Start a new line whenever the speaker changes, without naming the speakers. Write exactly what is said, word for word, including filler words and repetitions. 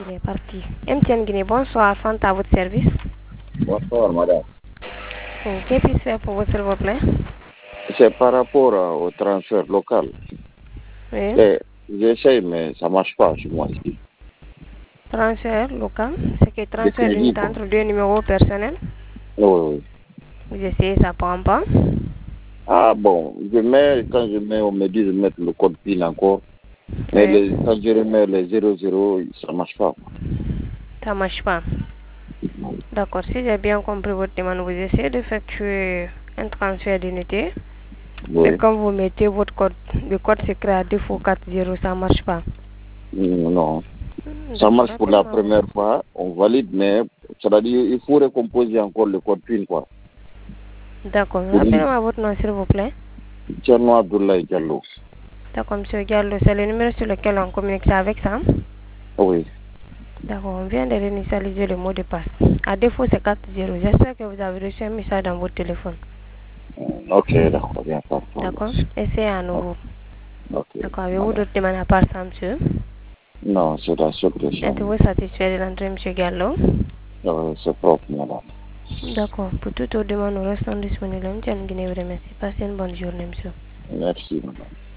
Il est parti. M T N Guinée, bonsoir, Fanta à votre service.
Bonsoir, madame.
Oui, que puis-je faire pour vous, s'il vous plaît?
C'est par rapport à- au transfert local.
Oui.
Et J'essaye, mais ça ne marche pas chez moi ici.
Transfert local, c'est que
Le
transfert
crédit,
limite
quoi.
entre deux numéros personnels.
Oui, oui.
Vous essayez, ça prend pas.
Ah bon, je mets, quand je mets, on me dit de mettre le code PIN encore. Mais
Oui.
les, quand je remets les zéro zéro, ça ne marche pas.
Ça marche pas. D'accord, si j'ai bien compris votre demande, vous essayez d'effectuer un transfert d'unité. Mais
Oui.
quand vous mettez votre code, le code secret à défaut quatre zéro, ça marche pas.
Non. Ça
D'accord,
marche pour la
rappelez-moi votre...
première fois, on valide, mais c'est-à-dire il faut recomposer encore le code PIN, quoi.
D'accord, rappelez-moi votre nom, s'il vous plaît.
Tcherno Abdoulaye Diallo.
D'accord, monsieur Diallo, c'est le numéro sur lequel on communique ça avec ça.
Oui.
D'accord, on vient de réinitialiser le mot de passe. À défaut, c'est quatre zéro. J'espère que vous avez reçu un message dans votre téléphone.
Ok, d'accord, bien, pas de problème.
D'accord, essayez à nouveau.
Ok.
D'accord, avez-vous
Madame.
d'autres demandes à part ça, monsieur?
Non, c'est la seule question.
Êtes-vous satisfait de l'entrée, monsieur Diallo?
Euh, c'est propre, madame.
D'accord, pour toutes vos demandes, nous restons disponibles. M T N Guinée vous remercie. Passez une bonne journée, monsieur.
Merci, madame.